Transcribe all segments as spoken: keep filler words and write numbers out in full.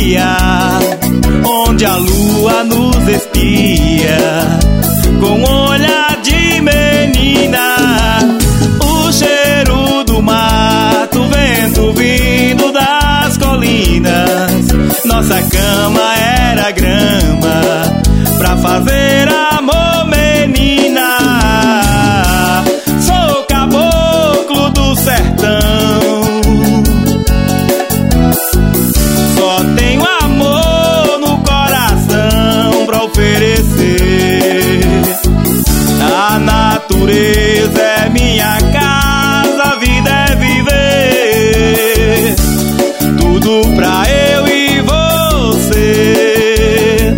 dia, onde a lua nos espia com um olhar de menina. O cheiro do mato, vento vindo das colinas. Nossa cama era grama pra fazer amor, menina. Sou caboclo do sertão, só tenho amor no coração pra oferecer. A natureza é minha casa, a vida é viver, tudo pra eu e você.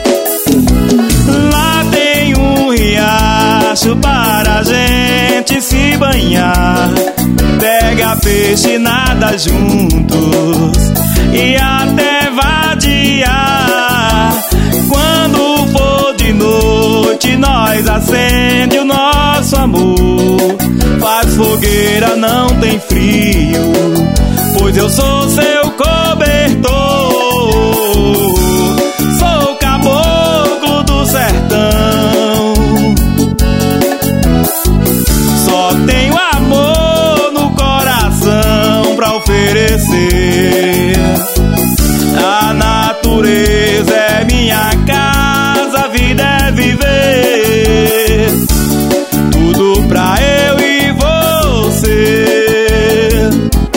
Lá tem um riacho para a gente se banhar, pega peixe, nada juntos e até vadiar. Quando for de noite, nós acende o nosso amor. Faz fogueira, não tem frio, pois eu sou seu cobertor. Sou caboclo do sertão, só tenho amor no coração pra oferecer. A natureza é minha casa, a vida é viver, tudo pra eu e você.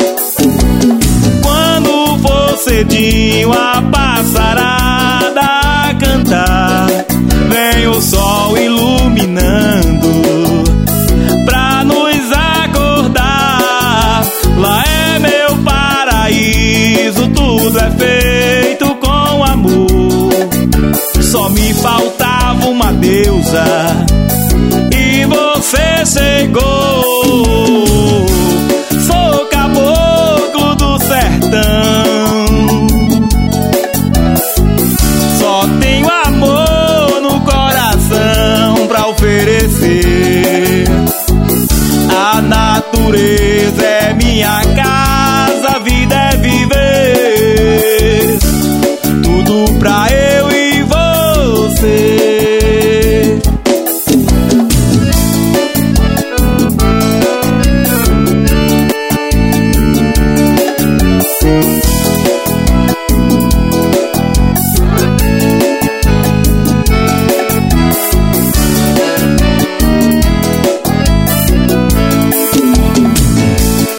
Quando for cedinho a passarada a cantar, vem o sol iluminando pra nos acordar. Lá é meu paraíso, tudo é feito com amor. Só me faltava uma deusa e você chegou. Sou caboclo do sertão, só tenho amor no coração pra oferecer. A natureza é minha casa,